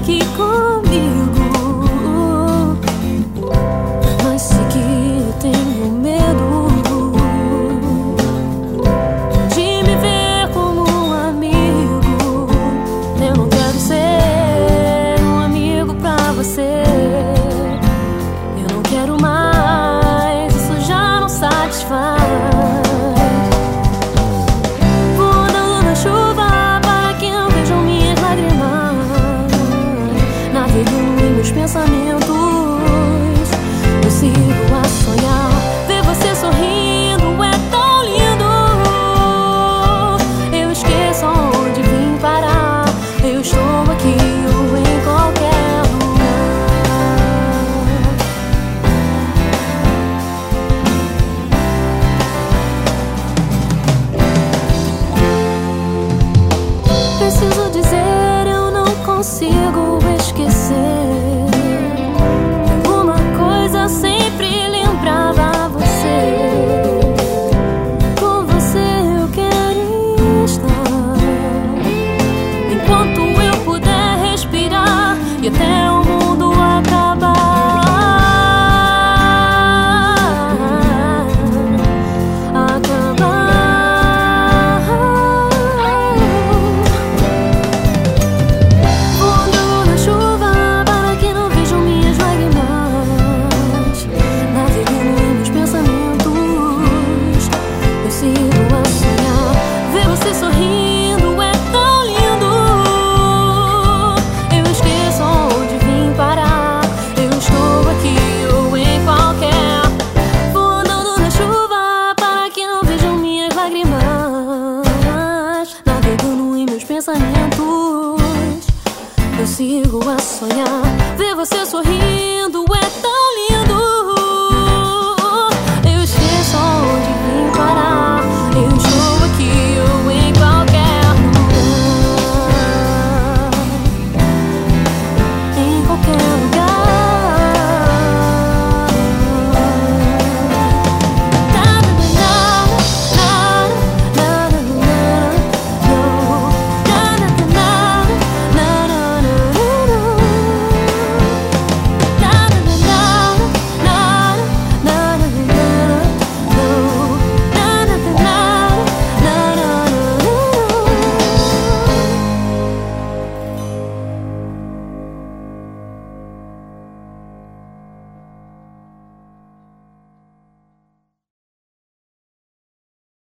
aqui comigo, mas sei que eu tenho medo de me ver como um amigo. Eu não quero ser um amigo pra você. Eu não quero mais, isso já não satisfaz. Pensamentos, eu sigo a sonhar. Ver você sorrindo é tão lindo. Eu esqueço onde vim parar. Eu estou aqui ou em qualquer lugar. Preciso dizer, eu não consigo esquecer. Sempre lembrava você. Com você eu quero estar enquanto eu puder respirar e até o mundo acabar. Voando na chuva para que não vejam minhas lágrimas. Sorrindo é tão lindo. Eu esqueço onde vim parar. Eu estou aqui ou em qualquer. Vou andando na chuva para que não vejam minhas lágrimas. Navegando em meus pensamentos, eu sigo a sonhar. Ver você sorrir